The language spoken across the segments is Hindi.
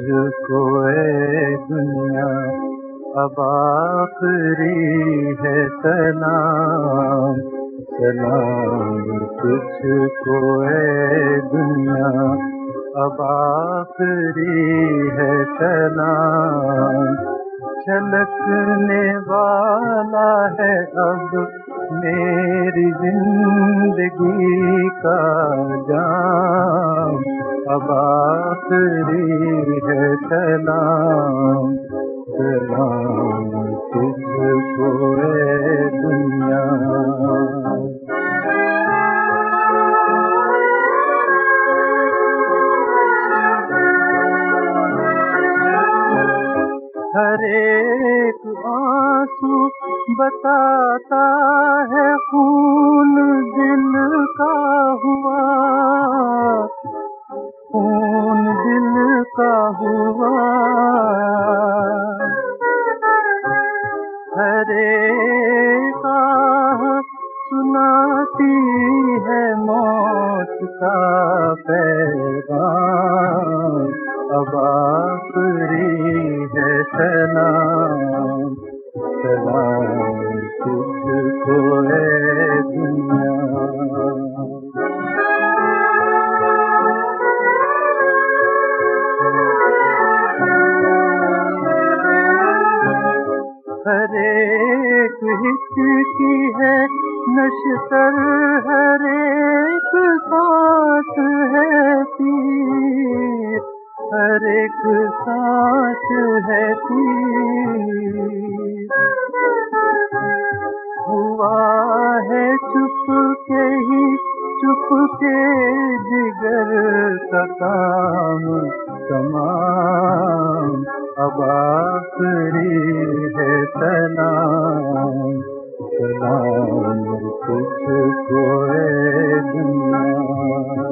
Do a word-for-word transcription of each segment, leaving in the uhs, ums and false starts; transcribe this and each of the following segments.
तुझको ए दुनिया अब आखिरी है सलाम। सलाम तुझको ए दुनिया अब आखिरी है सलाम। छलकने वाला है अब मेरी जिंदगी का जाम। अब आखिरी है सलाम। सलाम तुझको ए दुनिया। हर एक आंसू बताता है खून दिल का हुआ। खून दिल का हुआ। हर एक आह सुनाती है मौत का पैगाम। अब आखिरी है सलाम। सलाम तुझको ए दुनिया। हर एक हिचकी है नश्तर, हर एक सांस है तीर। हर एक सांस है तीर। हुआ है चुप के ही चुप के जिगर का काम तमाम। अब आखिरी है सलाम। सलाम तुझको ए दुनिया।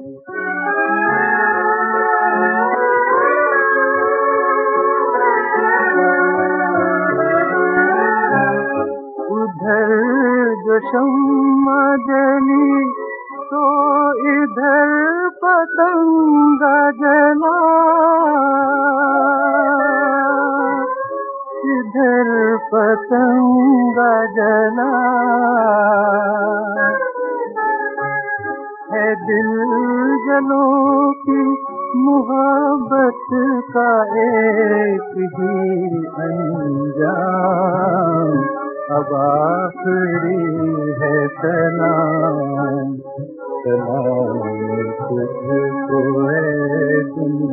उधर जो शम्मा जली तो इधर पतंगा जला। इधर पतंगा जला। है दिल जलों की मोहब्बत का एक ही अंजाम। अब आखिरी है सलाम। सलाम तुझको ए दुनिया।